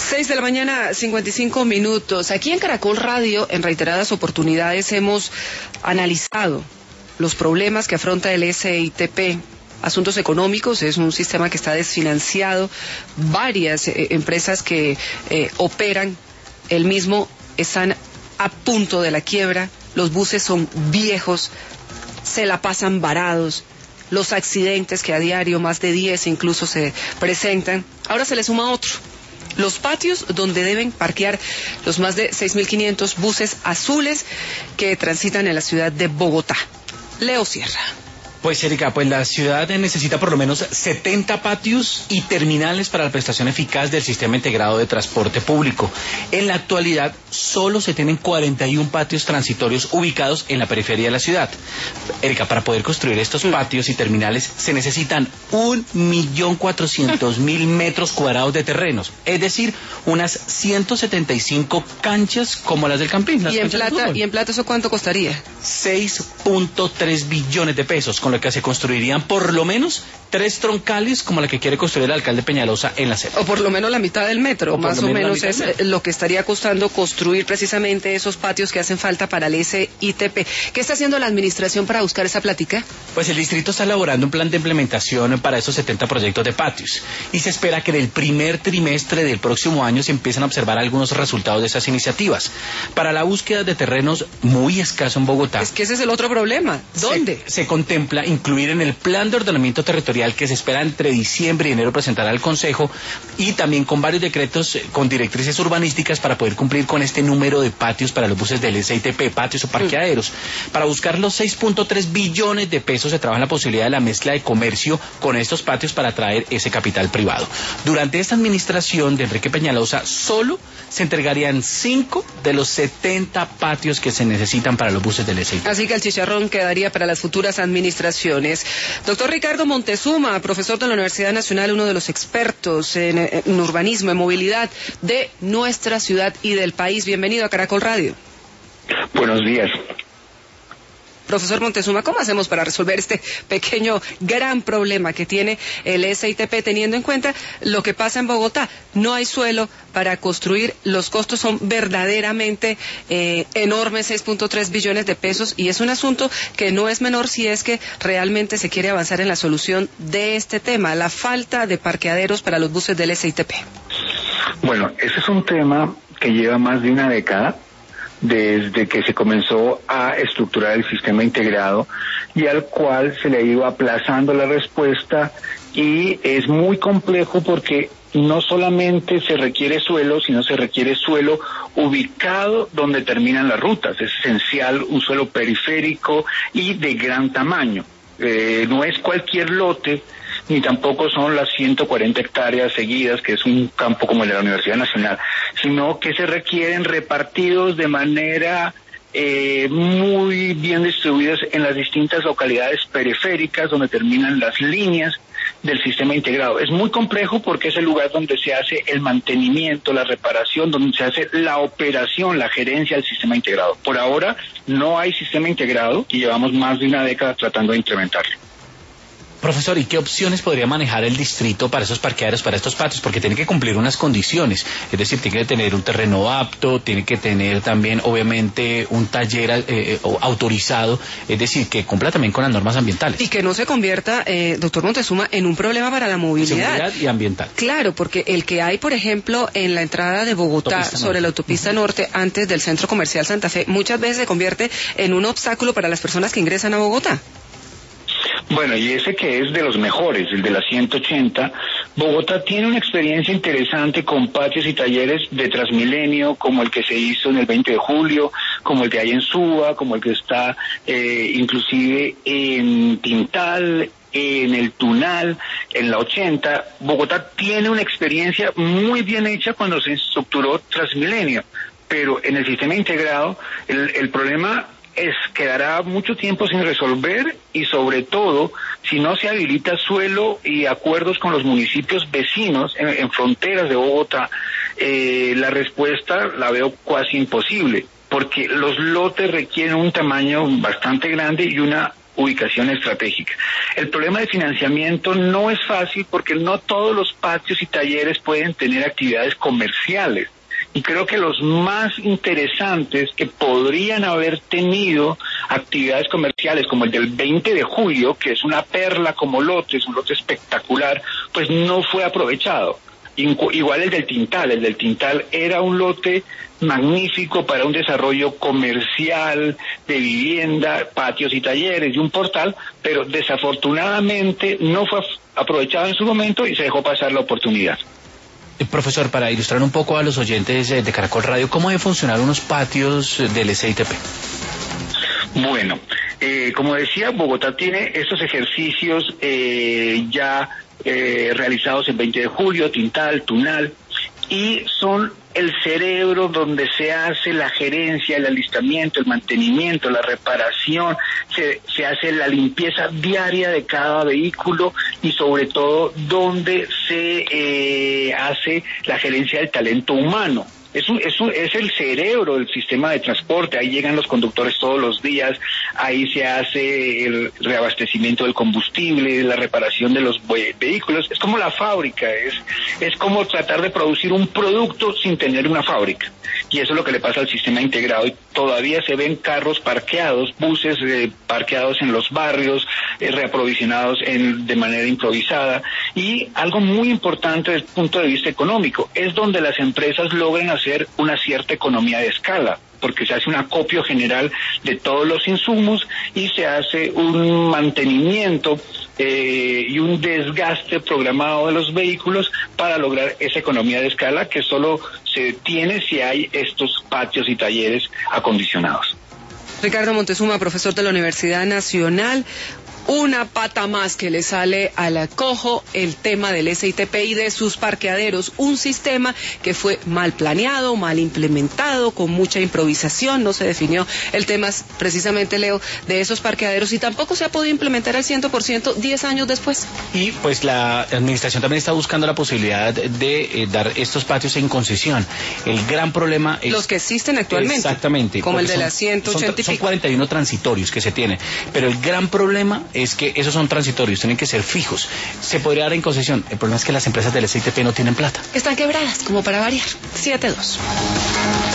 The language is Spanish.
6 de la mañana, 55 minutos. Aquí en Caracol Radio, en reiteradas oportunidades, hemos analizado los problemas que afronta el SITP. Asuntos económicos, es un sistema que está desfinanciado, varias empresas que operan el mismo están a punto de la quiebra, los buses son viejos, se la pasan varados, los accidentes que a diario más de 10 incluso se presentan. Ahora se le suma otro, los patios donde deben parquear los más de 6.500 buses azules que transitan en la ciudad de Bogotá. Leo Sierra. Pues Erika, pues la ciudad necesita por lo menos 70 patios y terminales para la prestación eficaz del sistema integrado de transporte público. En la actualidad solo se tienen 41 patios transitorios ubicados en la periferia de la ciudad. Erika, para poder construir estos patios y terminales se necesitan 1.400.000 metros cuadrados de terrenos, es decir, unas 175 canchas como las del Campín. ¿Y en plata eso cuánto costaría? 6.3 billones de pesos, con lo que se construirían por lo menos 3 troncales como la que quiere construir el alcalde Peñalosa en la sede. O por lo menos la mitad del metro, más o menos es lo que estaría costando construir precisamente esos patios que hacen falta para el SITP. ¿Qué está haciendo la administración para buscar esa plática? Pues el distrito está elaborando un plan de implementación para esos 70 proyectos de patios y se espera que en el primer trimestre del próximo año se empiecen a observar algunos resultados de esas iniciativas. Para la búsqueda de terrenos muy escaso en Bogotá. Es que ese es el otro problema. ¿Dónde? Se contempla incluir en el plan de ordenamiento territorial que se espera entre diciembre y enero presentar al Consejo, y también con varios decretos con directrices urbanísticas para poder cumplir con este número de patios para los buses del SITP, patios o parqueaderos. Para buscar los 6.3 billones de pesos se trabaja en la posibilidad de la mezcla de comercio con estos patios para atraer ese capital privado. Durante esta administración de Enrique Peñalosa solo se entregarían 5 de los 70 patios que se necesitan para los buses del SITP. Así que el chicharrón quedaría para las futuras administraciones. Doctor Ricardo Montezuma, profesor de la Universidad Nacional, uno de los expertos en urbanismo, en movilidad de nuestra ciudad y del país. Bienvenido a Caracol Radio. Buenos días. Profesor Montezuma, ¿cómo hacemos para resolver este pequeño, gran problema que tiene el SITP, teniendo en cuenta lo que pasa en Bogotá? No hay suelo para construir, los costos son verdaderamente enormes, 6.3 billones de pesos, y es un asunto que no es menor si es que realmente se quiere avanzar en la solución de este tema, la falta de parqueaderos para los buses del SITP. Bueno, ese es un tema que lleva más de una década, desde que se comenzó a estructurar el sistema integrado y al cual se le ha ido aplazando la respuesta, y es muy complejo porque no solamente se requiere suelo, sino se requiere suelo ubicado donde terminan las rutas. Es esencial un suelo periférico y de gran tamaño. No es cualquier lote, ni tampoco son las 140 hectáreas seguidas, que es un campo como el de la Universidad Nacional, sino que se requieren repartidos de manera muy bien distribuidos en las distintas localidades periféricas donde terminan las líneas del sistema integrado. Es muy complejo porque es el lugar donde se hace el mantenimiento, la reparación, donde se hace la operación, la gerencia del sistema integrado. Por ahora no hay sistema integrado y llevamos más de una década tratando de implementarlo. Profesor, ¿y qué opciones podría manejar el distrito para esos parqueaderos, para estos patios? Porque tiene que cumplir unas condiciones, es decir, tiene que tener un terreno apto, tiene que tener también, obviamente, un taller autorizado, es decir, que cumpla también con las normas ambientales. Y que no se convierta, doctor Montezuma, en un problema para la movilidad. Seguridad y ambiental. Claro, porque el que hay, por ejemplo, en la entrada de Bogotá, sobre la autopista norte, antes del Centro Comercial Santa Fe, muchas veces se convierte en un obstáculo para las personas que ingresan a Bogotá. Bueno, y ese que es de los mejores, el de la 180, Bogotá tiene una experiencia interesante con patios y talleres de Transmilenio, como el que se hizo en el 20 de julio, como el que hay en Suba, como el que está inclusive en Tintal, en el Tunal, en la 80. Bogotá tiene una experiencia muy bien hecha cuando se estructuró Transmilenio, pero en el sistema integrado el problema quedará mucho tiempo sin resolver, y sobre todo si no se habilita suelo y acuerdos con los municipios vecinos en fronteras de Bogotá, la respuesta la veo casi imposible, porque los lotes requieren un tamaño bastante grande y una ubicación estratégica. El problema de financiamiento no es fácil porque no todos los patios y talleres pueden tener actividades comerciales. Y creo que los más interesantes que podrían haber tenido actividades comerciales, como el del 20 de julio, que es una perla como lote, es un lote espectacular, pues no fue aprovechado. Igual el del Tintal era un lote magnífico para un desarrollo comercial, de vivienda, patios y talleres y un portal, pero desafortunadamente no fue aprovechado en su momento y se dejó pasar la oportunidad. Profesor, para ilustrar un poco a los oyentes de Caracol Radio, ¿cómo deben funcionar unos patios del SITP? Bueno, como decía, Bogotá tiene estos ejercicios ya realizados el 20 de julio, Tintal, Tunal, y son el cerebro donde se hace la gerencia, el alistamiento, el mantenimiento, la reparación, se hace la limpieza diaria de cada vehículo y sobre todo donde se hace la gerencia del talento humano. Es el cerebro del sistema de transporte, ahí llegan los conductores todos los días, ahí se hace el reabastecimiento del combustible, la reparación de los vehículos, es como la fábrica, es como tratar de producir un producto sin tener una fábrica, y eso es lo que le pasa al sistema integrado, y todavía se ven carros parqueados, buses parqueados en los barrios, reaprovisionados de manera improvisada, y algo muy importante desde el punto de vista económico, es donde las empresas logran hacer una cierta economía de escala, porque se hace un acopio general de todos los insumos y se hace un mantenimiento y un desgaste programado de los vehículos para lograr esa economía de escala que solo se tiene si hay estos patios y talleres acondicionados. Ricardo Montezuma, profesor de la Universidad Nacional. Una pata más que le sale al cojo el tema del SITP y de sus parqueaderos, un sistema que fue mal planeado, mal implementado, con mucha improvisación, no se definió el tema precisamente, Leo, de esos parqueaderos y tampoco se ha podido implementar al 100% 10 años después. Y pues la administración también está buscando la posibilidad de dar estos patios en concesión. El gran problema es... Los que existen actualmente. Exactamente. Como el de las 180 y pico. Son 41 transitorios que se tienen, pero el gran problema es que esos son transitorios, tienen que ser fijos. Se podría dar en concesión. El problema es que las empresas del SITP no tienen plata. Están quebradas, como para variar. 7-2.